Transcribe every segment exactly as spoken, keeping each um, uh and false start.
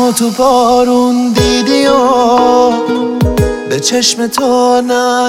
منو تو بارون دیدی و به چشم تو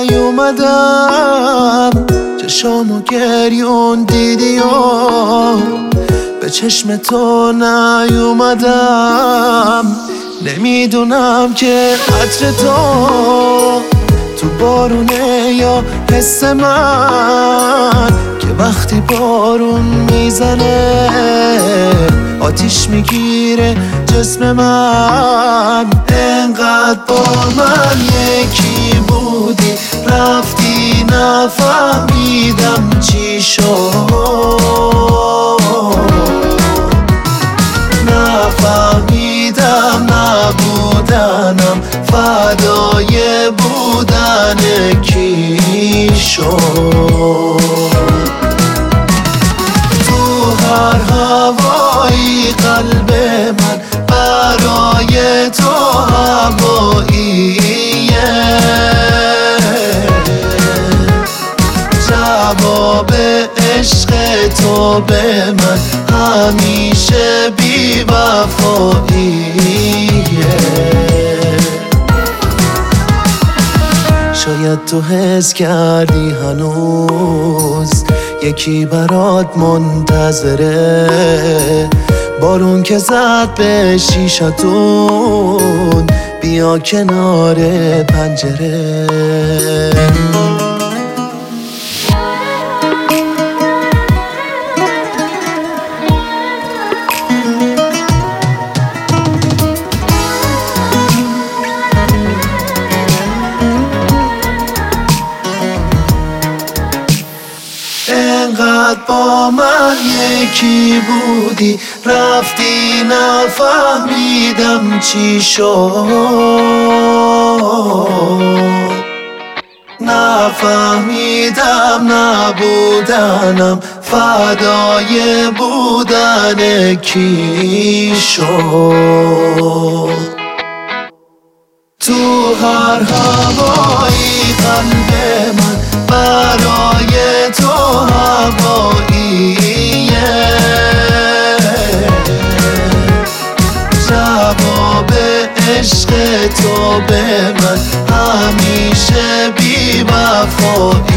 نیومدم، چشامو گریون دیدی و به چشم تو نیومدم. نمیدونم که عطر تو تو بارونه یا حس من، که وقتی بارون میزنه آتیش میگیره جسم من. انقدر با من یکی بودی رفتی، نفهمیدم چی شد، نفهمیدم نبودنم فدای بودن کی شد. تو هر هوایی قلب من برای تو هواییه، جواب عشق تو به من همیشه بی وفاییه. شاید تو حس کردی هنوز یکی برات منتظره، بارون که زد به شیشتون بیا کنار پنجره. انقدر با من یکی بودی رفتی، نفهمیدم چی شد، نفهمیدم نبودنم فدای بودن کی شد. تو هر هوایی قلب من برای تو هواییه، جواب عشق تو به من همیشه بی وفایی.